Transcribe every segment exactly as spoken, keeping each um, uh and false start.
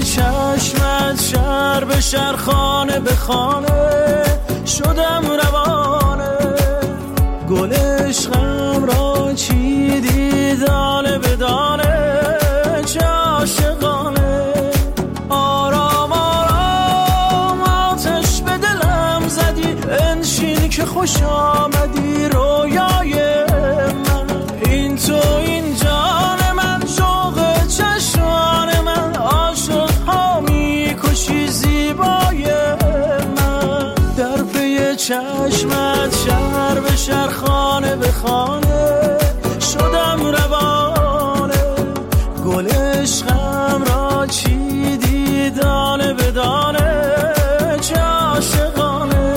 چشمت شهر به شهر خانه به خانه شدم روانه، گل عشقم را چیدی دانه به دانه، چه عاشقانه. آرام آرام آتش به دلم زدی، انشین که خوش آمدی رویای من. این تو این جان من، شوق چشمان من، عاشق ها میکشی زیبای من. در پی چشمت شهر به شهر خانه به خانه شدم روانه، گل عشقم را چیدی دانه به دانه، چه عاشقانه.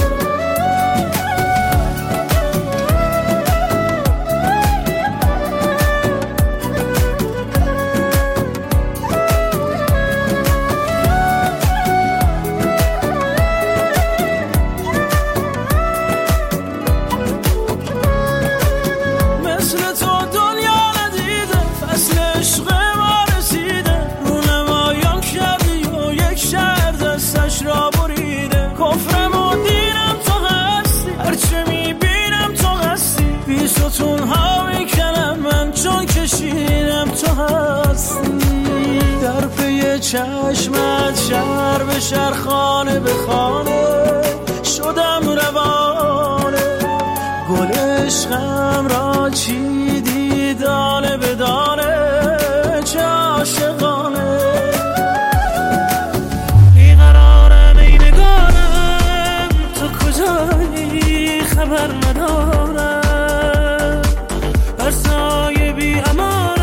در پی چشمت شهر به شهر خانه به خانه شدم روانه، گل عشقم را چیدی دانه به دانه، چه عاشقانه. بیقرارم ای نگارم، تو کجایی خبر ندارم، بر سایه بی امان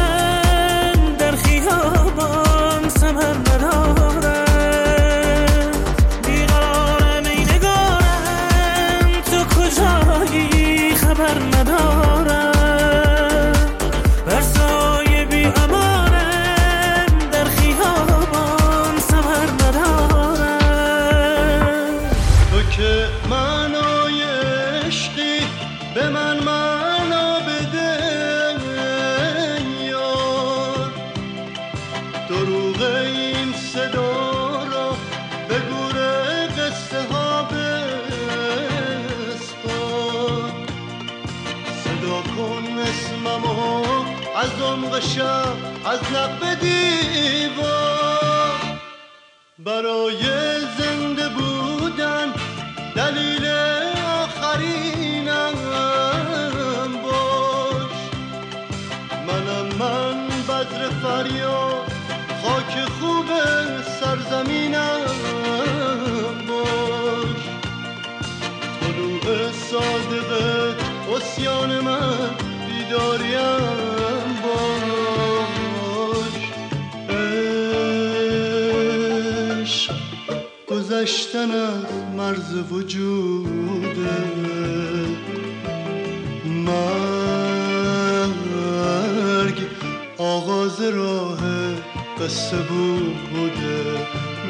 از عمق شب، از لب دیوار. برای زنده بودن دلیل آخرینم باش. منم من بذر فریاد، خاک خوب سرزمینم باش. طلوع صادق عصیان من بیداریم باش. عشق گذشتن از مرز وجوده، مرگ آغاز راه قصه بوده.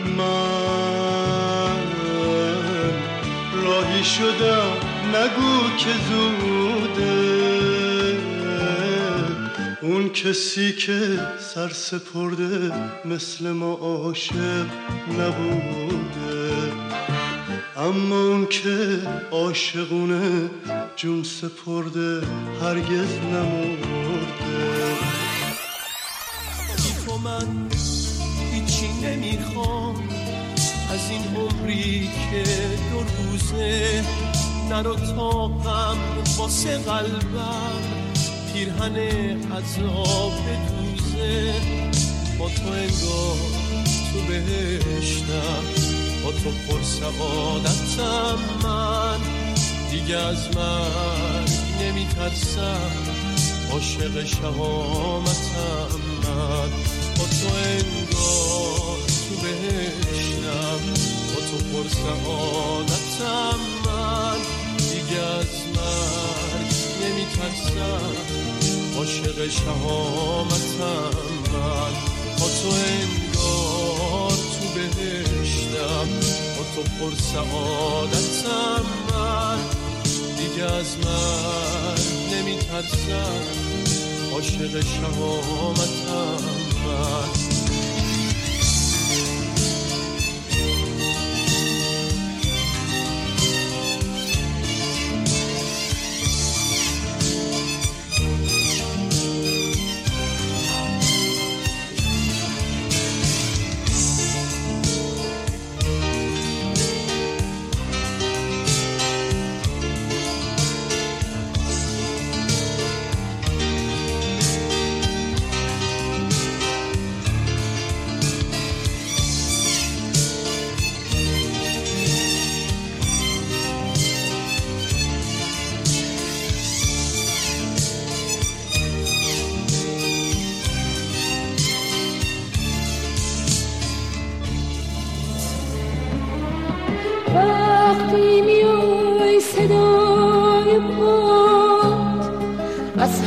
من راهی شدم نگو که زوده، اون کسی که سر سپرده مثل ما عاشق نبوده، اما اون که عاشقونه جون سپرده هرگز نمرده. تو من هیچی نمیخوام از این عمری که دو روزه، نرو تا غم واسه قلبم پیرهن عذاب بدوزه. با تو انگار تو بهشتم، با تو پر سعادتم، من دیگه از من نمیترسم، عاشق شهامتم من. با تو انگار تو بهشتم، با تو پر سعادتم، من دیگه از من نمیترسم، عاشق شهامتم من. با تو انگار تو بهشتم، با تو پر سعادتم، من دیگه از من نمیترسم، عاشق شهامتم من.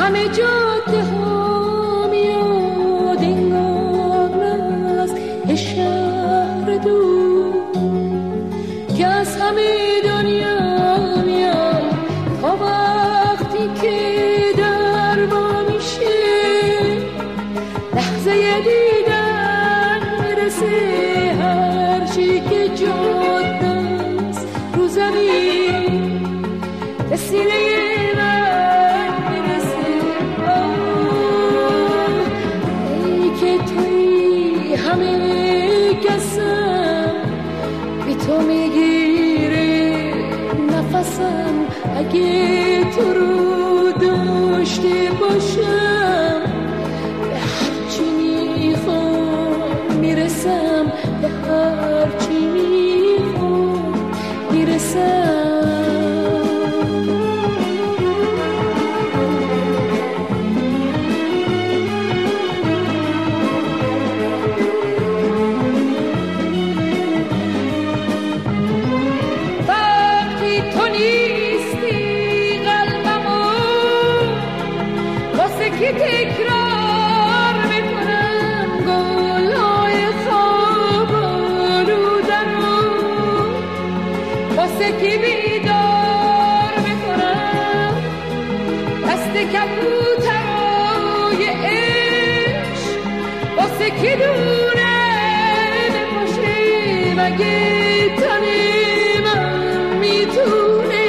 همه جاده ها میاد انگار از شهر دور که از همه دنیا میاد تا وقتی که در با میشه لحظه دیدن میرسه هرچی که جاده است رو زمین به سینه تو میگیره نفسم اگه تو رو داشته باشم به هرچی میخوام میرسم به هرچی میخوام میرسم تکرار میکنم گلهای خواب رو درون واسه کی بیدار میکنم دست کبوترای عشق واسه کی دونه نباشه مگه تنی من میتونه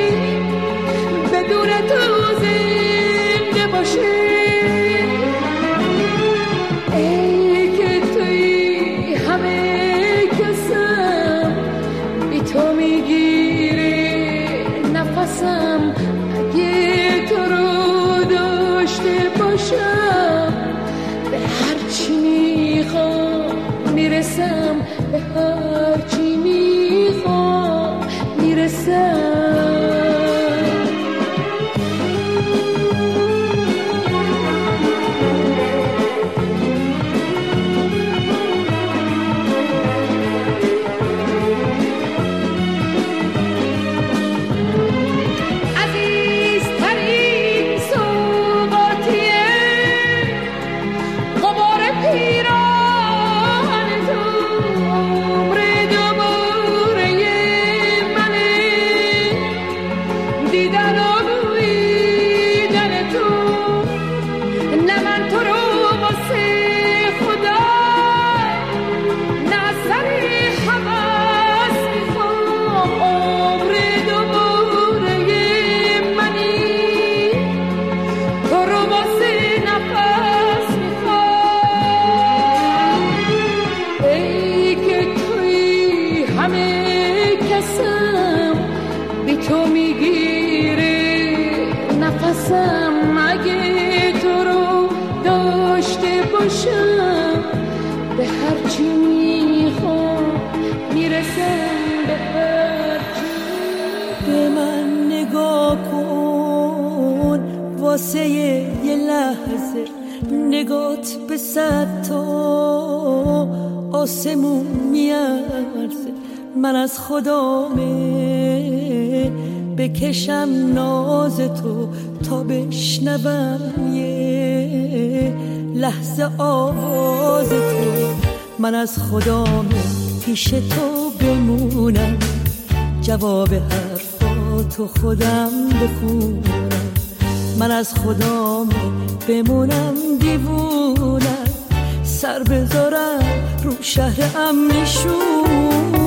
بدون تو زنده باشه تو میگیره نفسم اگه تو رو داشته باشم به هرچی میخوام میرسم به هرچی میخوام میرسم تو میگیره نفسم اگه تو رو داشته باشم به هرچی میخوام میرسم به هرچی به من نگاه کن واسه یه لحظه نگات به صد تا آسمون میارزه من از خدامه بکشم ناز تو تا بشنوم یه لحظه آواز تو من از خدامه پیش تو بمونم جواب حرفاتو خودم بخونم من از خدامه بمونم دیوونم سر بذارم رو شهر امنشونم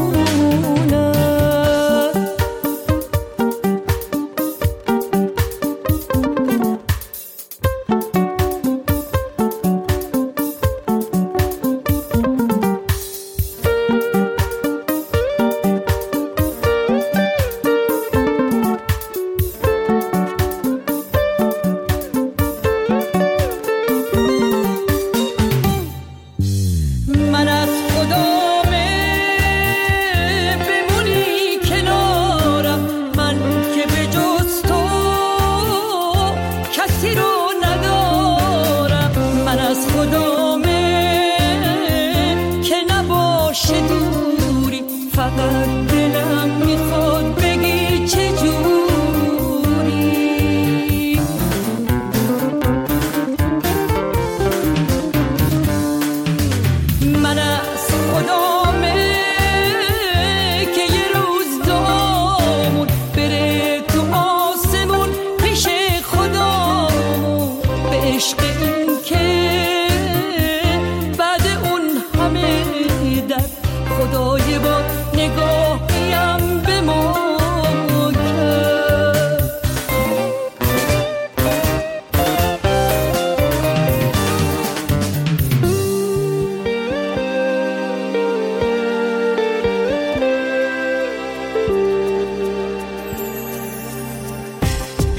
من از خدامه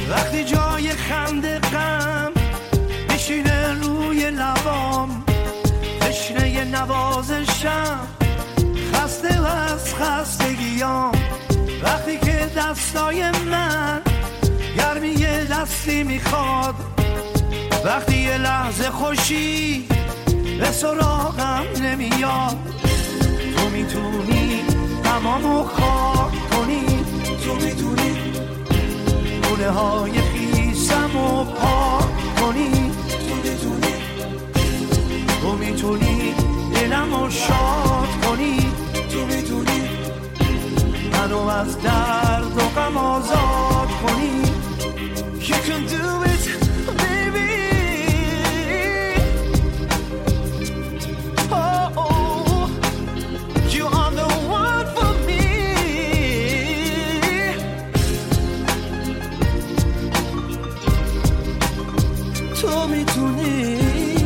وقتی جای خنده غم میشینه روی لبام، تشنه نوازشم، خسته و از خستگیام. وقتی که دستای من گرمی دستی میخواد، وقتی یه لحظه خوشی به سراغم نمیاد، تو میتونی تمامو خاک کنی، تو میتونی گونه های خیسمو پاک کنی، تو میتونی تو میتونی دلمو شاد کنی، تو میتونی منو از درد و غم آزاد کنی. You can do it, baby. Oh, oh, you are the one for me. تو میتونی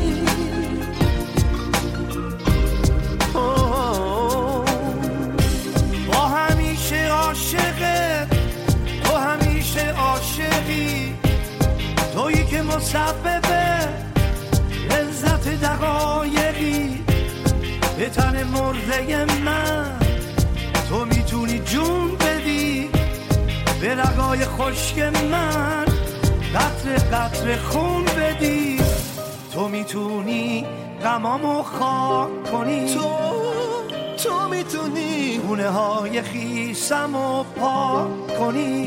با همیشه عاشقت، تو همیشه عاشقی، تویی که مسببه لذت دقایقی به تن مرده من. تو میتونی جون بدی به رگای خشک من، قطره قطره خون بدی، تو میتونی غمامو خاک کنی، تو تو میتونی گونه های خیسمو پاک کنی،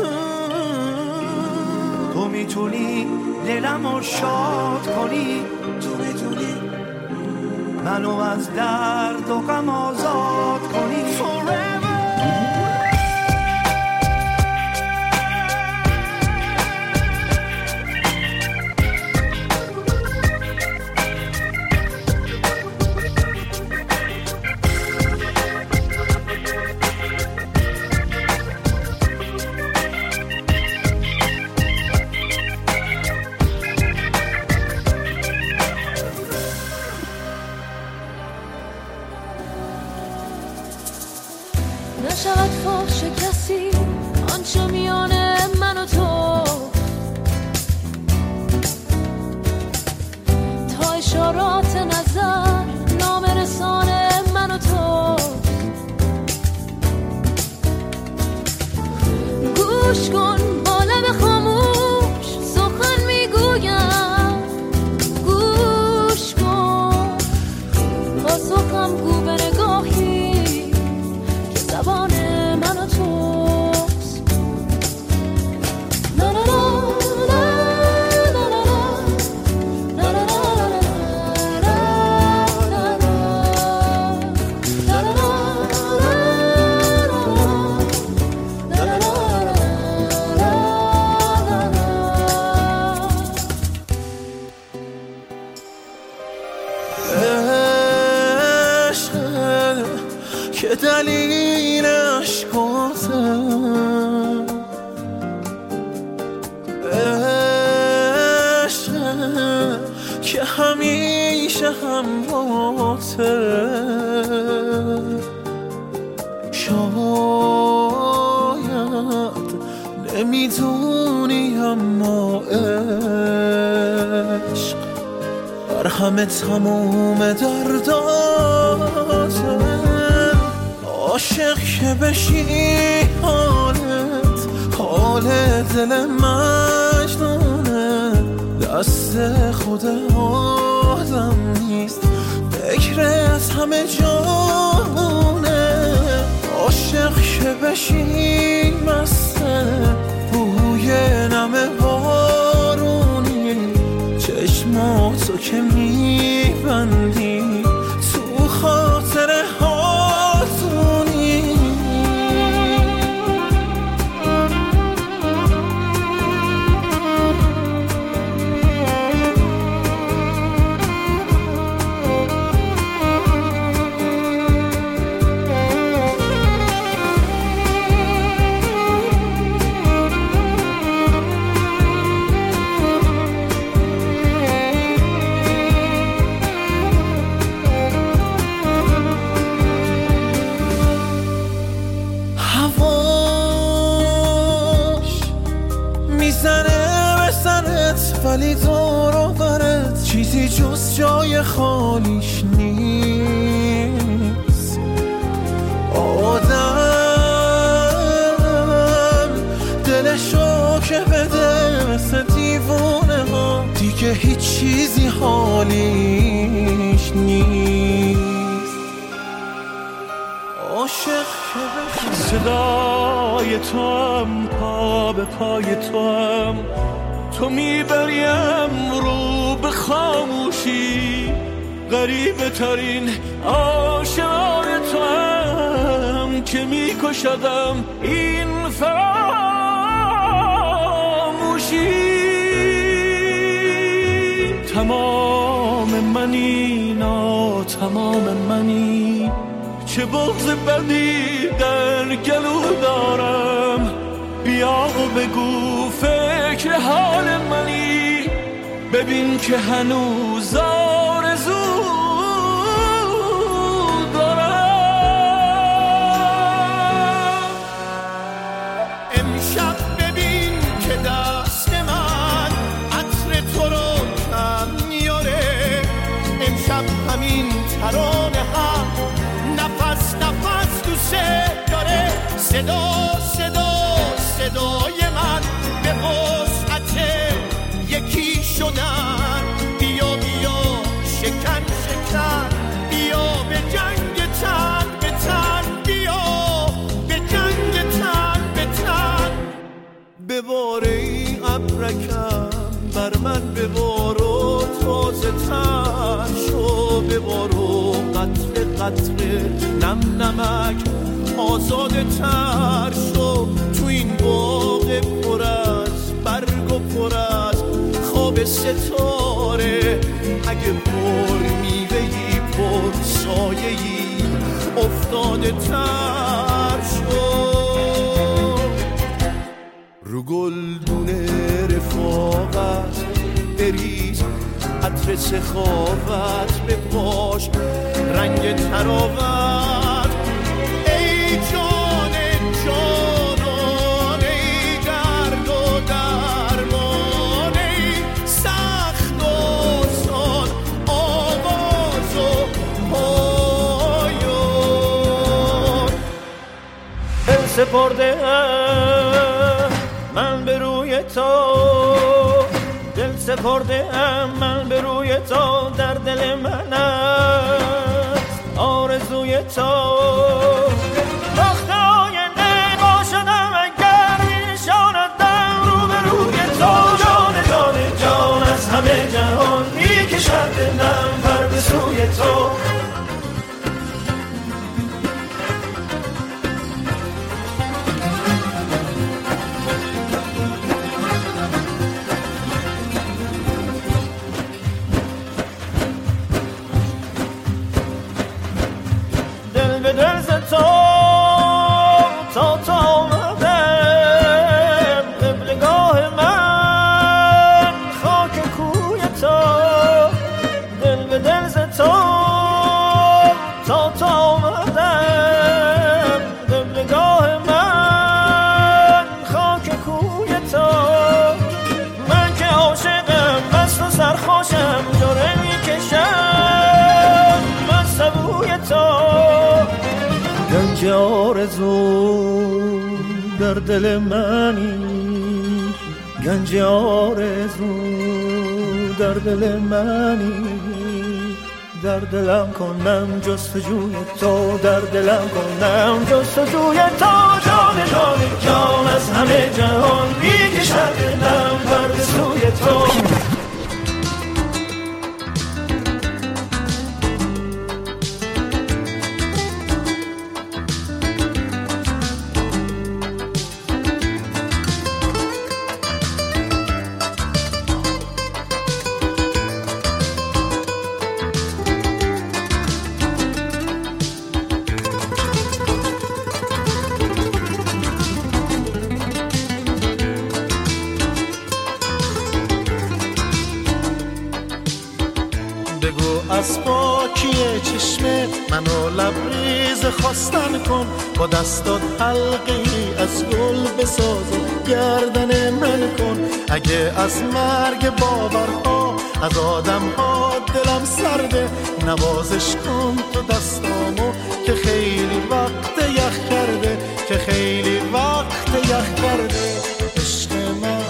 تو میتونی دلمو شاد کنی، تو میتونی منو از درد و غم آزاد کنی. Forever. نشود فاش کسی آنچه میان من و تو، تا اشارات نظر نام رسان من و تو. گوش کن با لب خاموش سخن میگویم، گوش کن پاسخم گو به نگاهی زبان من و توست. لا لا لا لا لا لا که دلیل عشقاتم، عشق که همیشه همراهته، شاید نمیدونی اما عشق بر همه تموم درداته. عاشق که بشی حالت حال دل مجنونه، دست خود آدم نیست فکرت همه جانونه. عاشق که بشی مسته بوی نم بارونی، چشماتو که میبندی تو خاطر هاتونی. میزنه به سرت ولی دور و برت چیزی جز جای خالیش نیست. آدم دلشو که بده مثل دیوونه ها دیگه هیچ چیزی حالیش نیست. عاشق که بشه صدای تو هم پا به پای تو هم تو میبریم رو به خاموشی غریبه ترین آشنای تو هم که میکشدم این فراموشی. تمام منی نا تمام منی چه بغض بدی در گلو دارم بیا و بگو فکر حال منی ببین که هنوز آرزو دارم. امشب ببین که دست من عطر تو رو کم میاره. امشب همین ترانه هم نفس نفس دوست داره. صدا صدا صدای من به وسعت یکی شدن. بیا بیا شکن شکن بیا به جنگ تن به تن بیا به جنگ تن به تن. بباره ای ابرکم بر من ببارو تازه تر شو ببارو قطره قطره نم نمک آزاده تر شو تو این باغ پر از برگ و پر از خواب ستاره. اگه پر میوهی پر سایه‌ای افتاده تر شو رو گلدونه رفاقت بریز عطر سخاوت به پاش رنگ تراوت. ای جان جانان ای درد و درمان ای سخت و سان آواز و پایان. دل سپرده من به روی تو دل سپرده من به روی تو در دل من است آرزوی تو. وقت آینده باشدم اگر میشاندم رو به روی تو. جان جان جان از همه جهان میکشد دلم پر به سوی تو. گنج آرزو در دل منی گنج آرزو در دل منی در دلم کنم جستجوی تو در دلم کنم جستجوی تو. جان جان جان از همه جهان میکشد دلم پر به سوی تو. از پاکی چشمه منو لبریز خواستن کن با دستات حلقی از گل بساز گردن من کن. اگه از مرگ باورها از آدم ها دلم سرده، نوازش کن تو دستامو که خیلی وقت یخ کرده، که خیلی وقت یخ کرده. عشق من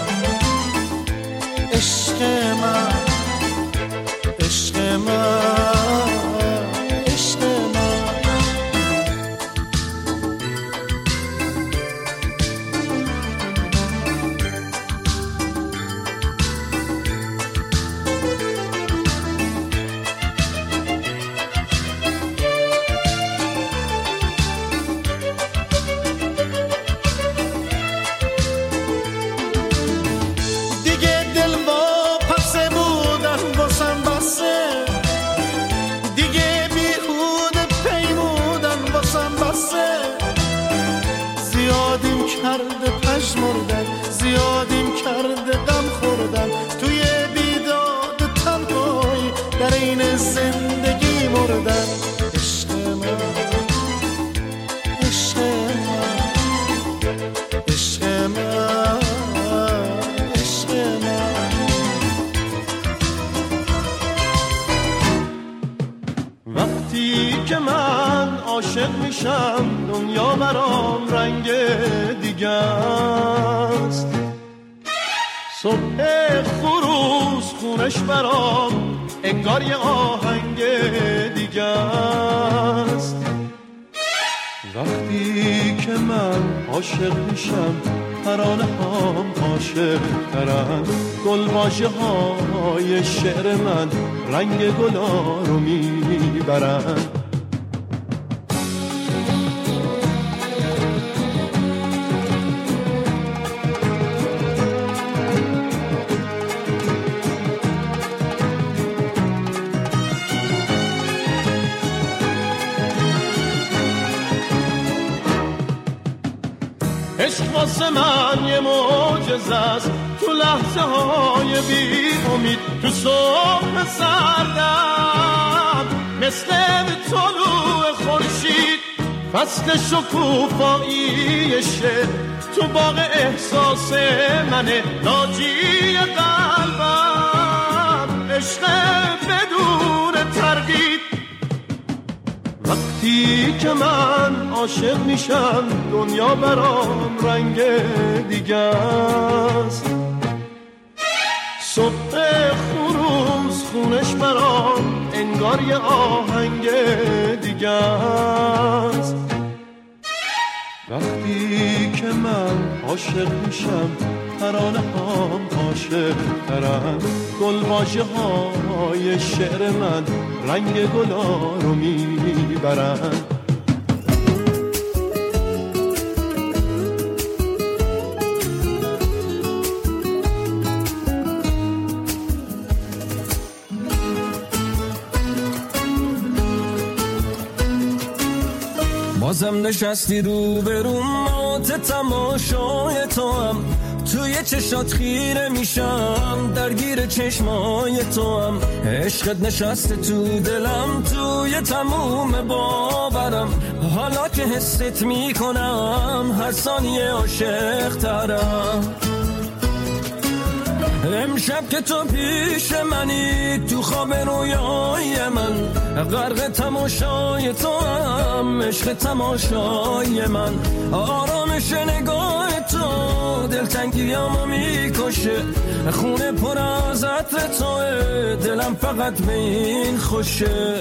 عشق من عشق من عشق من. کرده پژمردن، زیادیم کرده غم خوردن، توی بیداد تنهایی در این زندگی مردن. عشق من عشق من عشق من عشق من. وقتی که من عاشق میشم دنیا برام رنگ دیگه است، صبح خروس خونش برام انگار یه آهنگ دیگه است. وقتی که من عاشق میشم ترانه هام عاشق ترن، گلواژه های شعر من رنگ گلا رو میبرن. عشق واسه من یه معجزه است، تو لحظه های بی امید، تو صبح سردم مثل طلوع خورشید، فصل شکوفایی شعر تو باغ احساس منه، ناجی قلبم عشق بدون تردید. وقتی که من عاشق میشم دنیا برام رنگ دیگه است، صبح خروس خونش برام انگار یه آهنگ دیگه است. وقتی که من عاشق میشم ترانه هام عاشق ترن، گلواژه های شعر من رنگ گلا رو میبرن. بازم نشستی رو به رو مات تماشای تو هم، توی چشات خیره میشم درگیر چشمای تو هم، عشقت نشسته تو دلم توی تموم باورم، حالا که حست میکنم هر ثانیه عاشق ترم. امشب که تو پیش منی تو خواب رویای من، غرق تماشای تو هم عشق تماشای من، آرامش نگاه تو دلتنگیامو میکشه، خونه پر از عطر توه دلم فقط به این خوشه.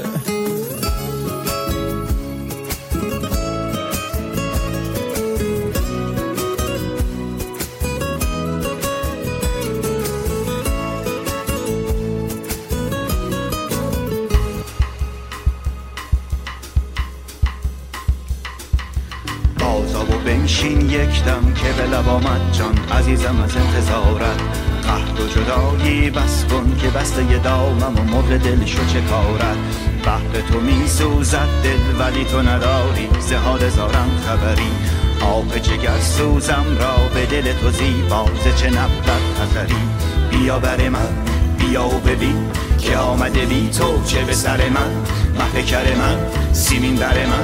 بنشین یک دم که به لب آمد جان عزیزم از انتظارت، قهر و جدایی بس کن که بسته ی دامم و مرغ دل شو چه کارت. بحر تو می سوزد دل ولی تو نداری ز حال زارم خبری، آب جگر سوزم را به دل تو زیبا ز چه نبرد نظری. بیا بر من بیا و ببین که آمده بی تو چه به سر من، مه کر من سیمین بر من،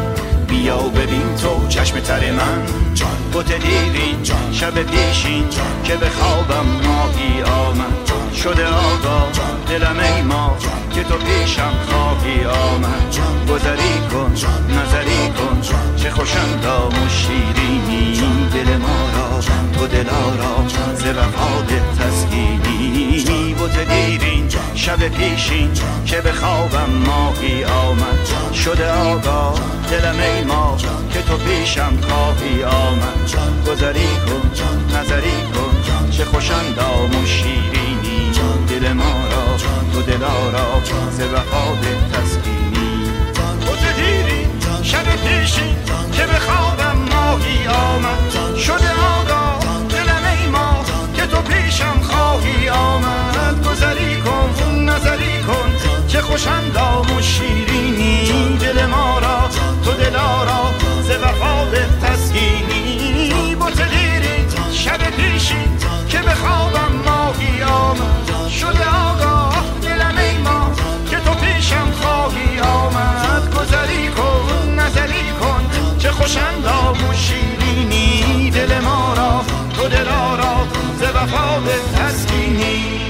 بیا ببین تو چشم تر من بوت دیرین شب پیشین که به خوابم ماهی آمد شده آقا دلم ای ما که تو پیشم خواهی آمد گذری کن نظری کن چه خوشندام و شیرینی دل ما را تو دلارا ز وفا تسکینی بوت دیرین شب پیشین که به خوابم ماهی آمد شده آقا دلم ای ما که تو پیشم خواهی آمد گذری کن نظری کن چه خوشندام و شیرینی دل ما را تو دلارا ز وفا تسکینی بوت دیرین شب پیشین که به خوابم ماهی آمد شده آقا دلم ای ما که تو پیشم خواهی آمد گذری کن نظری کن چه خوشندام و شیرینی دل ما را تو دلارا ز وفا تسکینی بوت دیرین شب پیشین که به خوابم ماهی آمد شده آقا دلم ای ما که تو پیشم خواهی آمد گذری کن نظری کن چه خوشندام و شیرینی دل ما را تو دلارا ز وفا تسکینی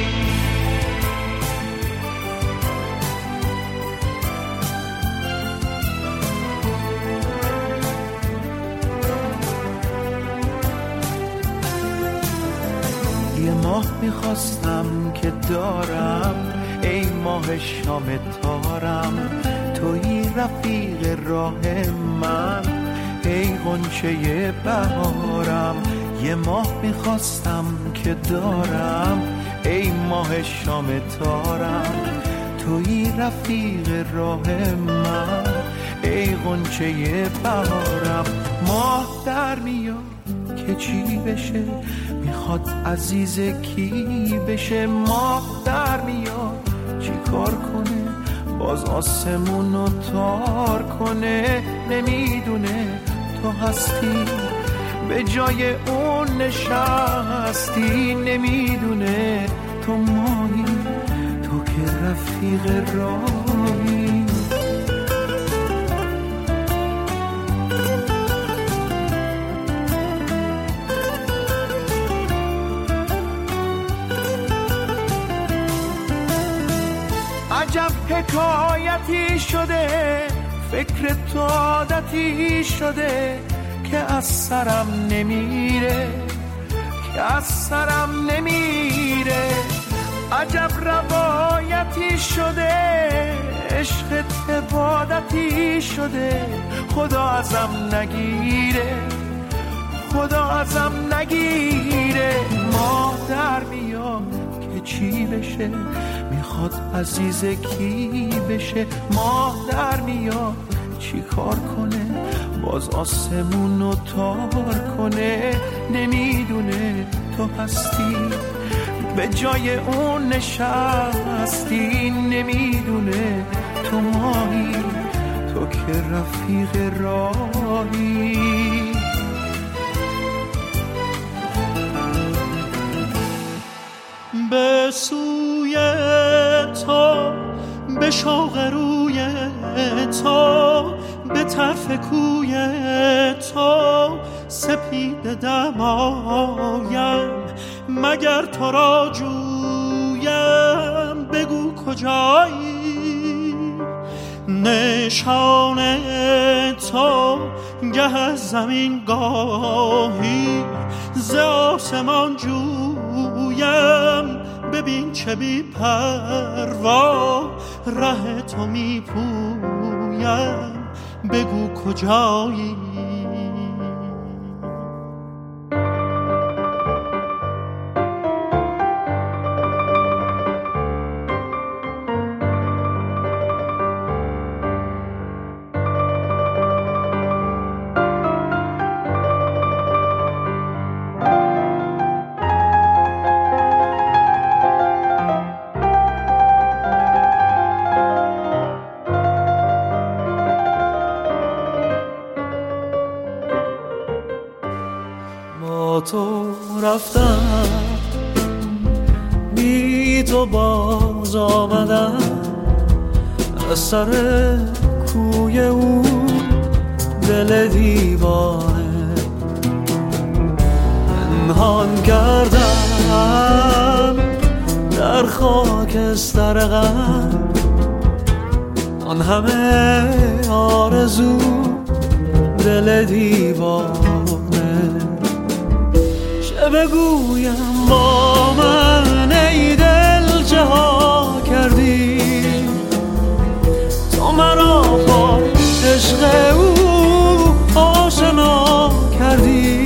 یه ماه میخواستم که دارم ای ماه شام تارم توی رفیق راه من ای غنچه بهارم یه ماه میخواستم که دارم ای ماه شام تارم توی رفیق راه من ای غنچه بهارم ماه در میاد که چی بشه میخواد عزیز کی بشه ماه در میاد چی کار کنه باز آسمونو تار کنه نمیدونه تو هستی به جای اون نشستی نمیدونه تو ماهی تو که رفیق راهی عجب حکایتی شده فکر تو عادتی شده که از سرم نمیره که از سرم نمیره عجب روایتی شده عشقت عبادتی شده خدا ازم نگیره خدا ازم نگیره ماه در میاد که چی بشه میخواد عزیز کی بشه ماه در میاد چی کار کنه باز آسمونو تار کنه نمیدونه تو هستی به جای اون نشستی نمیدونه تو ماهی تو که رفیق راهی به سوی تو به شوق روی تو به طرف کوی تو سپید دمایم مگر تو را جویم بگو کجایی نشان تو گه از زمین گاهی ز آسمان جویم ببین چه بی پروا ره تو می پویم بگو کجایی تو رفتم بی تو باز آمدم از سر کوی او دل دیوانه پنهان کردم در خاکستر غم آن همه آرزو دل دیوانه. چه بگویم با من ای دل چه ها کردی تو مرا با عشق او آشنا کردی.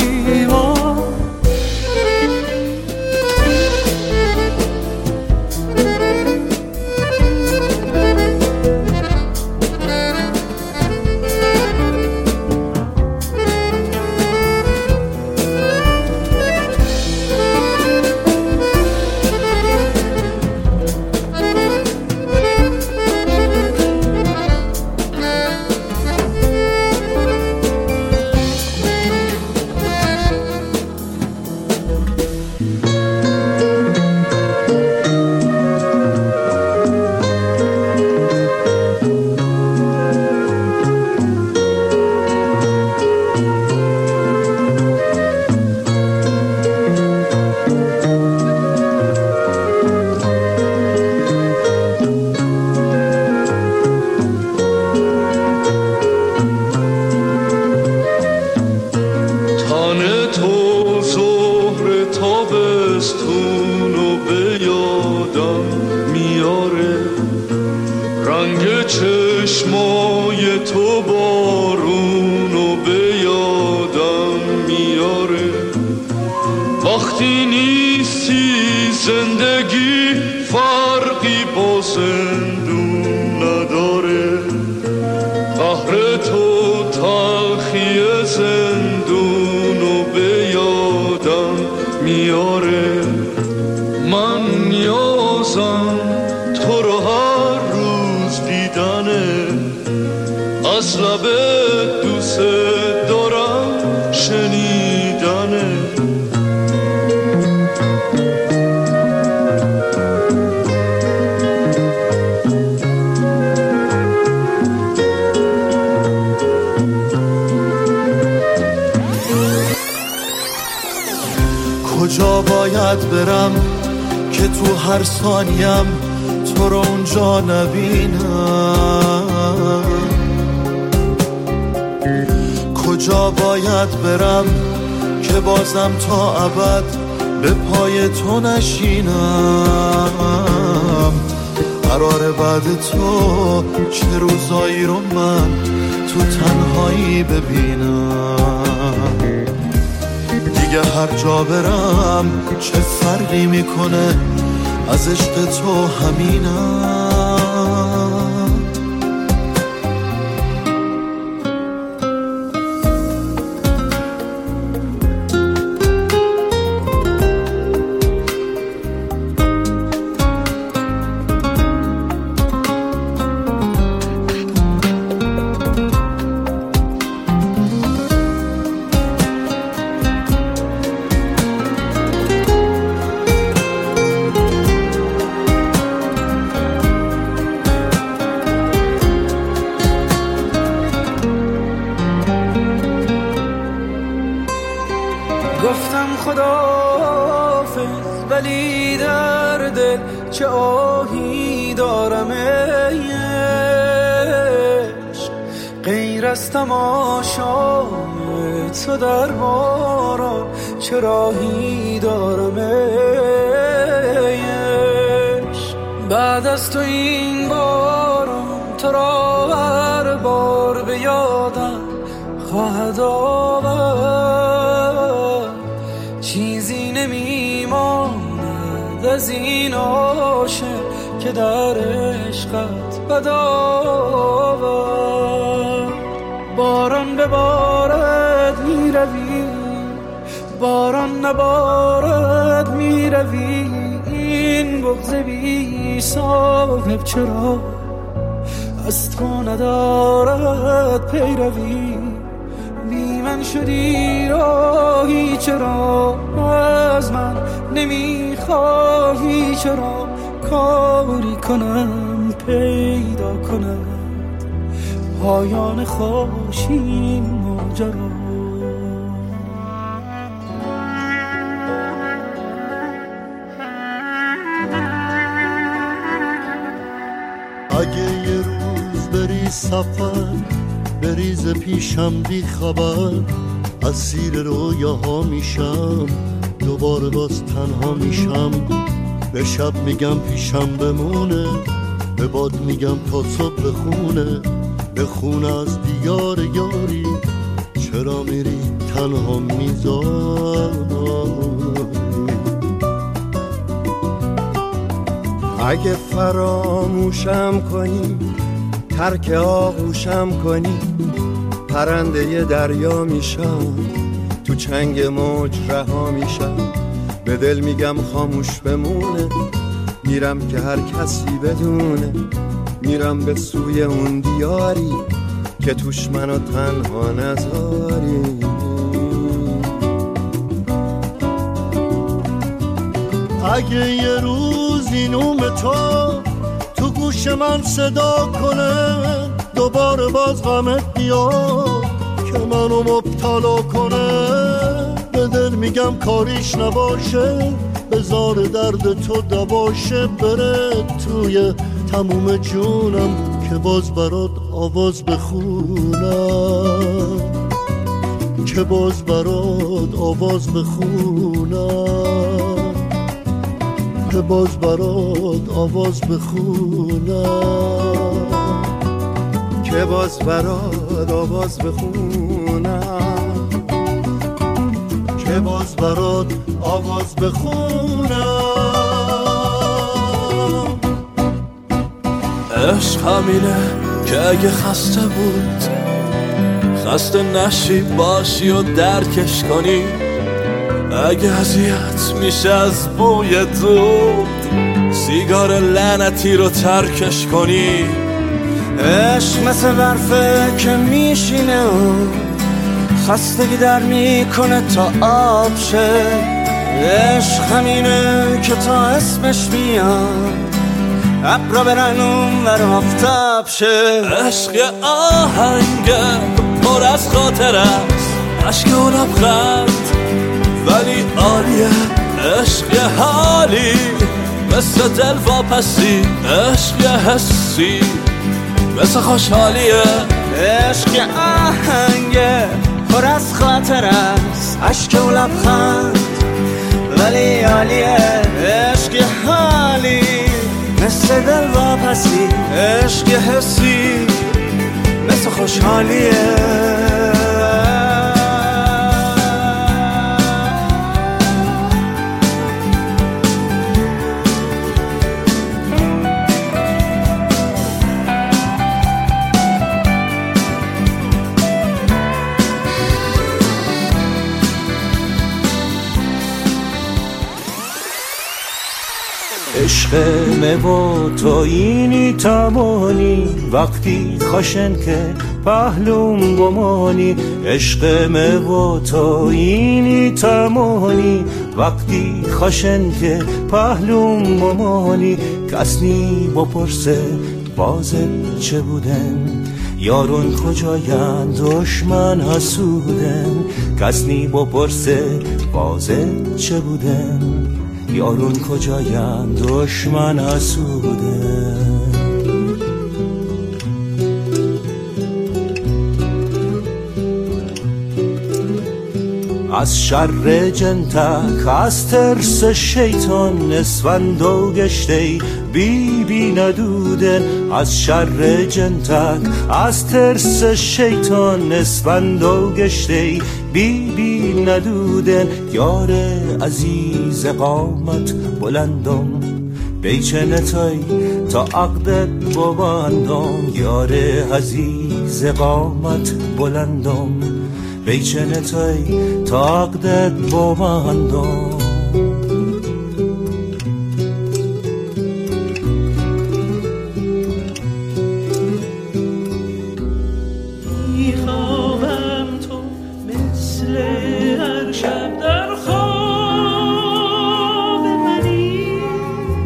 کجا باید برم که تو هر ثانیم تو رو اونجا نبینم؟ کجا باید برم که بازم تا ابد به پای تو نشینم؟ قراره بعد تو چه روزایی رو من تو تنهایی ببینم؟ دیگه هر جا برم چه فرقی میکنه از عشق تو همینم. گفتم خداحافظ ولی در دل چه آهی دارم ای عشق، غیر از تماشای تو در باران چه راهی دارم ای عشق. بعد از تو این باران تو را هر بار به یادم خواهد آورد، چیزی نمیماند از این عاشق که در عشقت بدآورد. باران ببارد میروی، باران نبارد میروی، این بغض بی صاحب چرا از تو ندارد پیروی؟ بی من شدی راهی چرا از من نمیخواهی؟ چرا کاری کنم پیدا کنم پایان خوش این ماجرا. اگه یه روز بری سفر بریز پیشم بی خبر، اسیر رویاها میشم دوباره باز تنها میشم. به شب میگم پیشم بمونه، به باد میگم تا صبح بخونه، بخونه از دیار یاری چرا میری تنها میذاری. اگه فراموشم کنی ترک آغوشم کنی، پرنده ی دریا میشم تو چنگ موج رها میشم. به دل میگم خاموش بمونه، میرم که هر کسی بدونه، میرم به سوی اون دیاری که توش منو تنها نذاری. اگه یه روز این نوم تو تو گوش من صدا کنه، دوباره باز غمت بیاد که منو مبتلا کنه، به دل میگم کاریش نباشه، بذار درد تو دباشه، بره توی تموم جونم که باز برات آواز بخونم، که باز برات آواز بخونم، که باز برات آواز بخونم، که باز برات آواز بخونم، که باز برات آواز بخونم. عشق همینه که اگه خسته بود خسته نشی باشی و درکش کنی، اگه اذیت میشه از بوی دود سیگار لعنتی رو ترکش کنی. عشق مثل برفه که میشینه و خستگی در میکنه تا آب شه. عشق همینه که تا اسمش میاد ابرا برن اون ور آفتاب شه. عشق یه آهنگه پر از خاطر است، عشق و لبخند ولی عالیه. عشق یه حالی مثل دل واپسی، عشق یه حسی مثل خوشحالیه. عشق یه آهنگه پر از خاطر است، عشق و لبخند ولی عالیه. عشق یه حالی مثل دل واپسی، عشق یه حسی مثل خوشحالیه. عشق مو تو اینی تمانی وقتی خشن که پهلوم بمانی. عشق مو تو اینی تمانی وقتی خشن که پهلوم بمانی. کس نی بپرسه بازت چه بودن، یارون کجاین دشمن حسودن. کس نی بپرسه بازت چه بودن، یارون کجاین دشمن حسوده. از شر جنتک از ترس شیطان اسفندو گشته بی بی ندودن. از شر جنتک از ترس شیطان اسفندو گشته بی بی ندودن. یار عزیز قامت بلندم بیچنتای تا عقدت ببندم. یار عزیز قامت بلندم بیچنتای تا عقدت ببندم.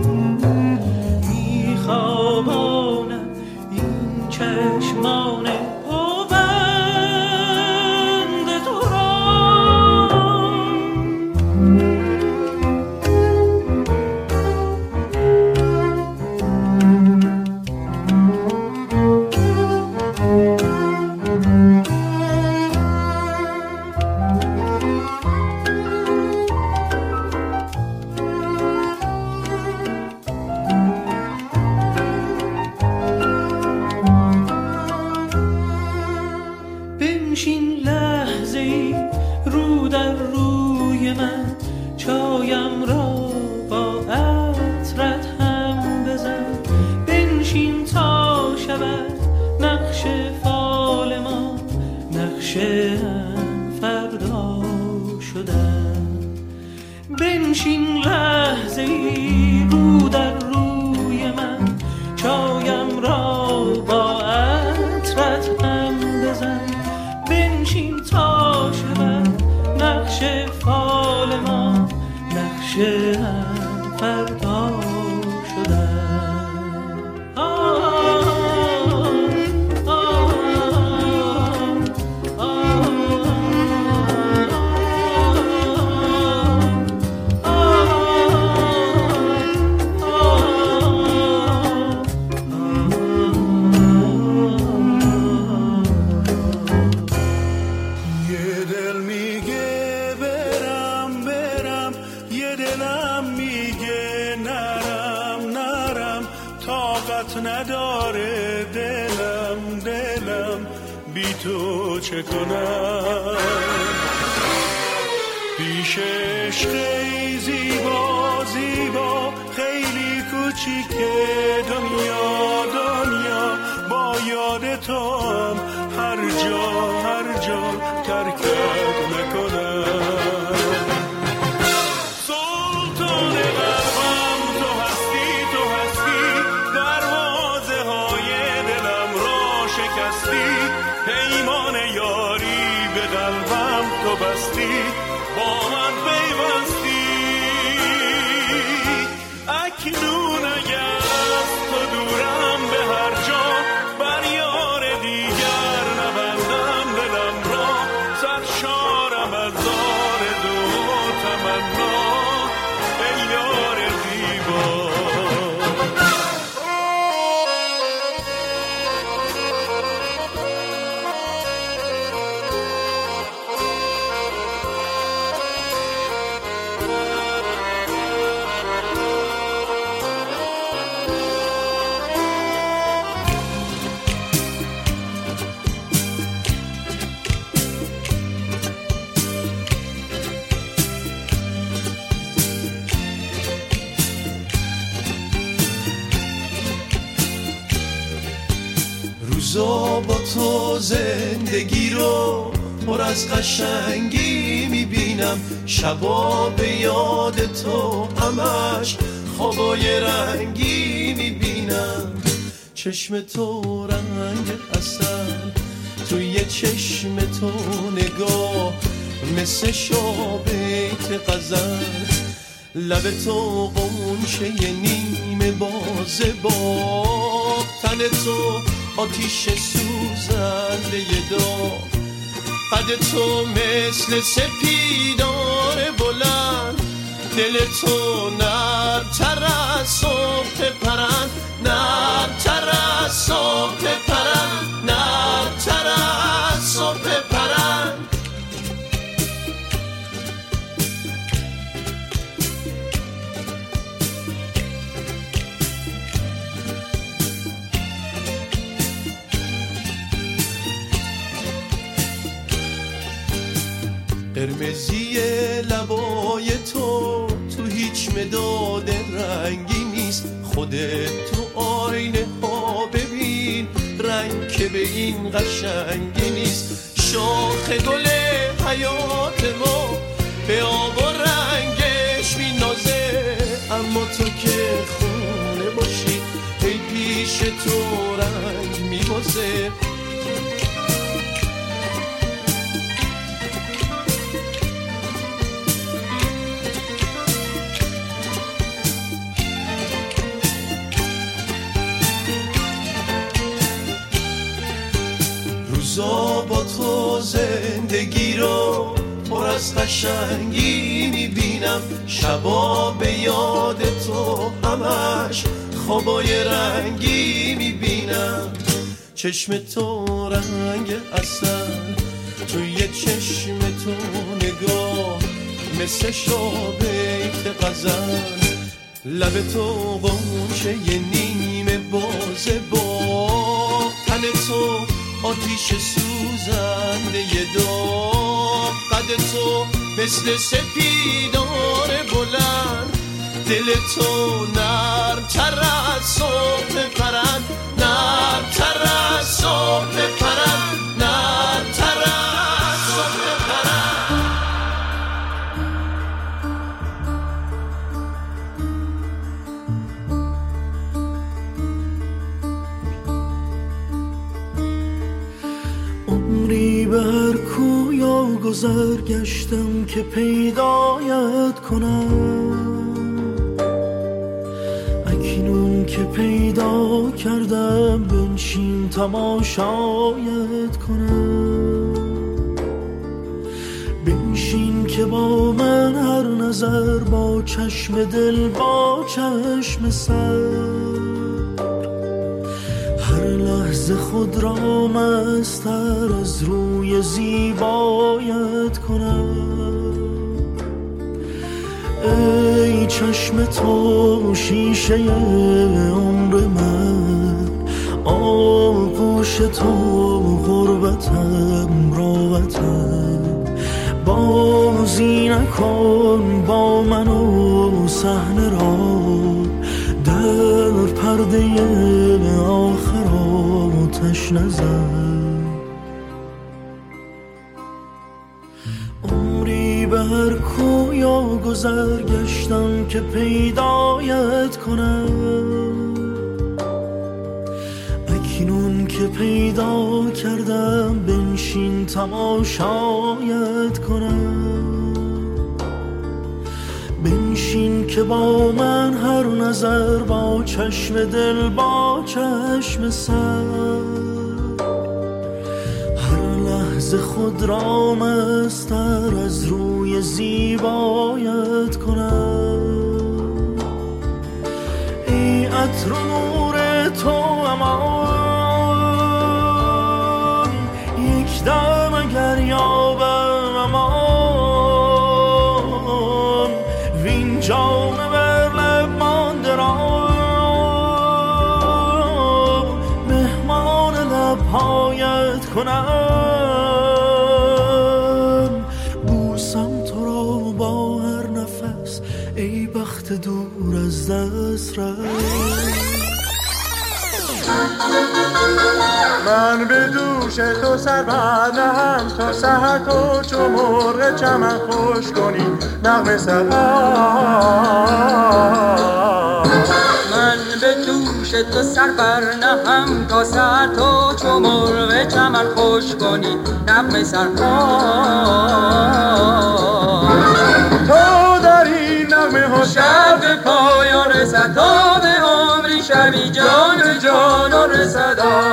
چشمان چایم را با عطرت هم بزن، بنشین تا شود نقش فال ما، نقشه هم فردا شدن. بنشین لحظه ای رو در روی من، چایم را با عطرت هم بزن، بنشین تا شود نقش فال ما، نقشه هم فردا شدن. نداره دلم دلم بی تو چه کنم، پیش عشقی زیبا زیبا خیلی کوچیکه دنیا دنیا، با یاد تو هم هر جا هر جا ترکت نکنم. پیمان یاری به قلبم تو بستی، با من پیوستی. اکنون اگر از تو دورم به هر جا، بر یار دیگر نبندم دلم را، سرشارم از آرزو و تمنا ای یار زیبا. روزا با تو زندگی رو پر از قشنگی میبینم، شبا به یاد تو همش خوابای رنگی میبینم. چشم تو رنگ عسل، توی چشم تو نگاه مثل شابیت غزل، لب تو قنچه نیمه بازه با تن تو آتیش سوزنده داغ، قد تو مثل سپیدار بلند، دل تو نرم‌تر از صبح پرند، نرم‌تر از صبح پرند، نرم‌تر از صبح پرند. قرمزی لبای تو تو هیچ مداد رنگی نیست، خودت تو آینه ها ببین رنگ که به این قشنگی نیست. شاخ گل حیات ما به آب و رنگش مینازه، اما تو که خونه باشی ای پیش تو رنگ میبازه. روزا با تو زندگی رو پر از قشنگی میبینم، شبا به یاد تو همش خوابای رنگی میبینم. چشم تو رنگ عسل، توی چشم تو نگاه مثل شابیت غزل، لب تو قنچه نیمه بازه با تن تو آتیش سوزنده داغ، قد تو مثل سپیدار بلند، دل تو نرم تر از صبح پرند، نرم تر از صبح پرند، نرم تر از صبح پرند. عمری بر کویا گذر گشتم که پیدایت کنم، اکنون که پیدا کردم بنشین تماشایت کنم، بنشین که با من هر نظر با چشم دل با چشم سر، هر لحظه خود را مستر از روی زیبایت کنم. ای چشم تو شیشه عمر من، آغوش تو غربتم راوتم، بازی نکن با من و صحنه را، در پرده آخر آتش نزن. عمری بر کویا گذر گشتم که پیدایت کنم، اکنون که پیدا کردم بنشین تماشایت کنم، بنشین که با من هر نظر با چشم دل با چشم سر، هر لحظه خود را مستر از روی زیبایت کنم. ای عطر و نور تو امان، یک دم اگر یابم امان، وین جام بر لب مانده را مهمان لبهایت کنم، بوسم تو را با هر نفس ای بخت دور از دست رفت. من به دوش تو سر برنهم تا سحر تو چو مرغ چمن خوش کنی نغمه سحر. من به دوش تو سر برنهم تا سحر تو چو مرغ چمن خوش کنی نغمه سحر. تو در این نغمه ها شب به پایان رسد، تا به عمری شبی جان به جان رسد.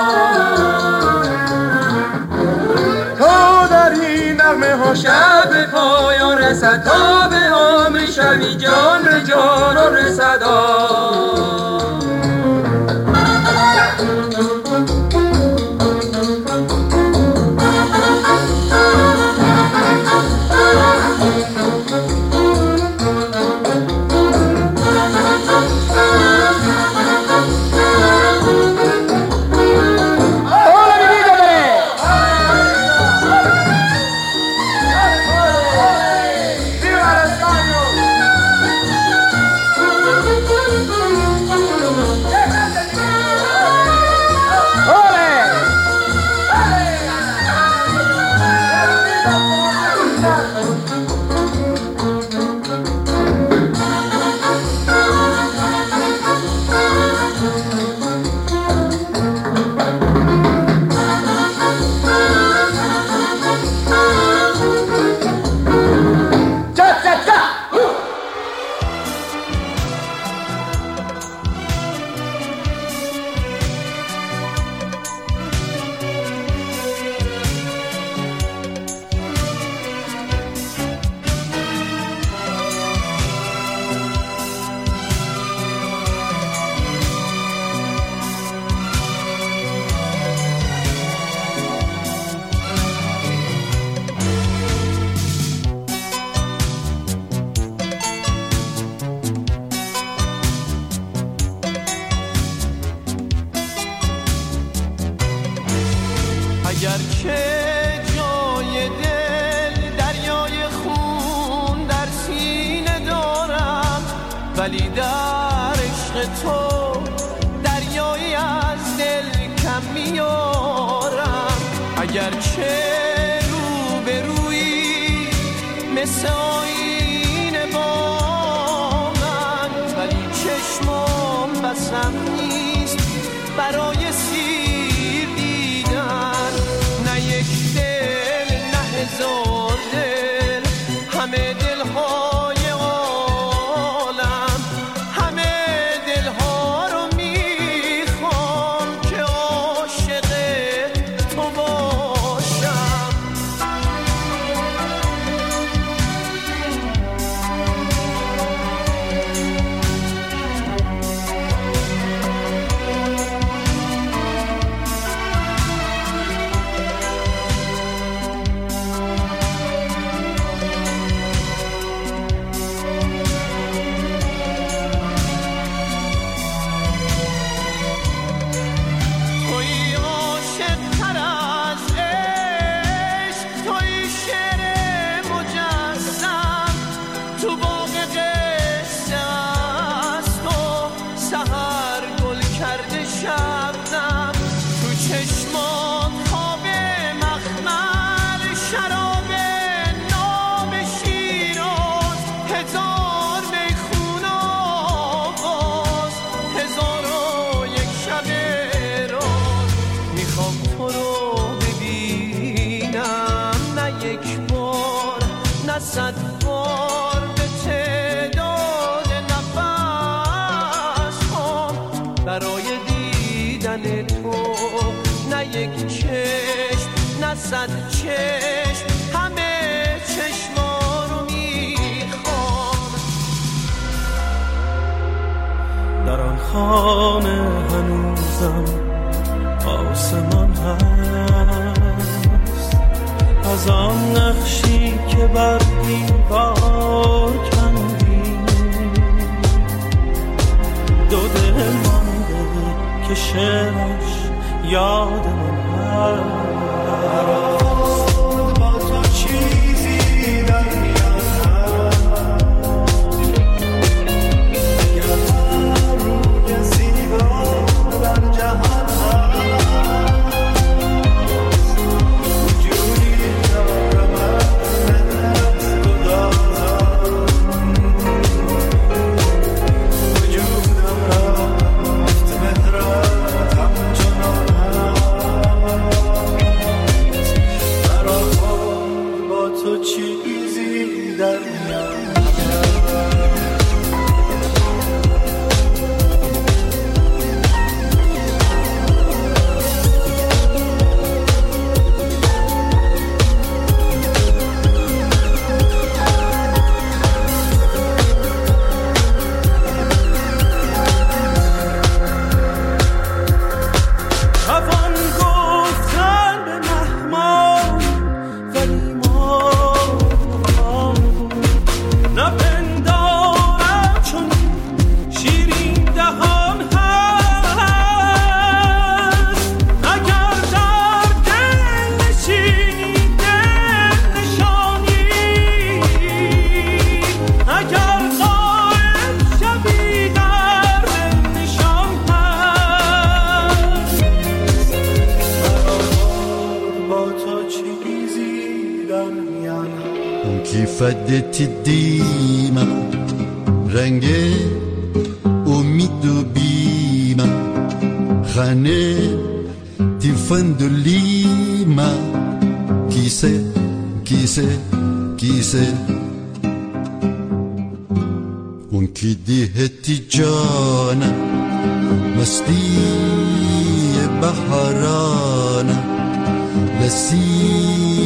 تو در این نغمه ها شب به پایان رسد، تا به عمری شبی جان به جان رسد. اگر که جای دل دریای خون در سینه دارم، ولی در عشق تو دریایی از دل کم میارم. اگر که رو به روی مثل آینه با من، ولی چشمام بسم نیست برای سیر دیدن. نه یک دل نه هزار دل، همه دلهای عالم، همه دلها رو میخوام که عاشق تو باشم. صد بار به تعداد نفس هم برای دیدن تو، نه یک چشم نه صد چشم، همه چشما رو میخوام. در آن خانه هنوزم آسمان هست، از آن نقشی که بر دیوار کندی، دو دل مانده که شعرش یاد من هست. با تو چیزی در میان اگر هر روی زیبا در جهان فدت دیما رنگ امید و بیما خانه تفندلیما کیسه کیسه کیسه اون کی دیهتی جانا مستی بحرانا لسی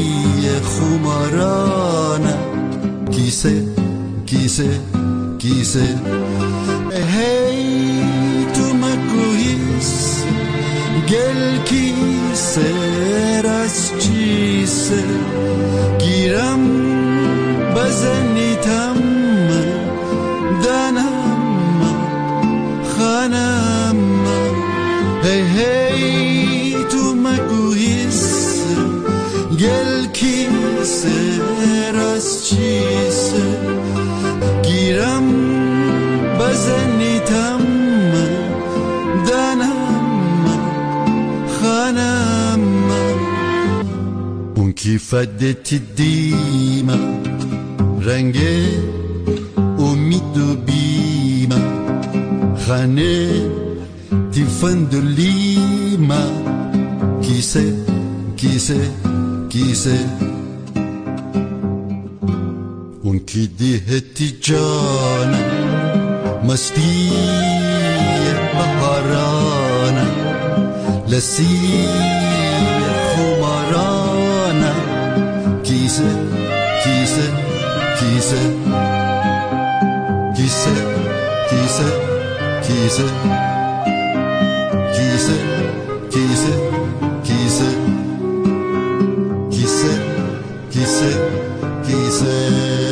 خمارانا کیسه کیسه کیسه هی تو مکویس گل کیسه راست چیسه گیرم بزنیتم دانم خانم هی هی تو مکویس فدت دیما رنگ امید و بیما خانه تفندلیما کیسه کیسه کیسه اون کی دیهتی جانا مستی بهارانا لسی خمارانا کیسه کیسه کیسه کیسه کیسه کیسه کیسه کیسه کیسه کیسه کیسه کیسه